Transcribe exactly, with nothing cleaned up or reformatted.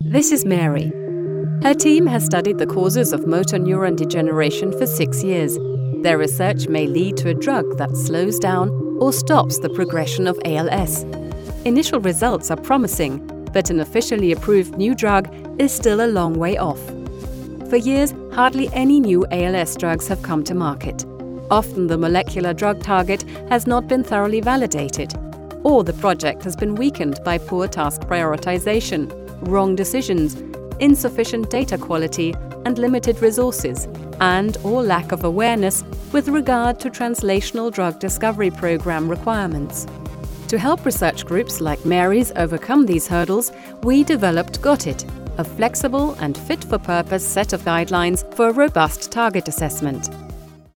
This is Mary. Her team has studied the causes of motor neuron degeneration for six years. Their research may lead to a drug that slows down or stops the progression of A L S. Initial results are promising, but an officially approved new drug is still a long way off. For years, hardly any new A L S drugs have come to market. Often the molecular drug target has not been thoroughly validated, or the project has been weakened by poor task prioritization, wrong decisions, insufficient data quality, and limited resources, and or lack of awareness with regard to translational drug discovery program requirements. To help research groups like Mary's overcome these hurdles, we developed GOT-IT, a flexible and fit-for-purpose set of guidelines for a robust target assessment.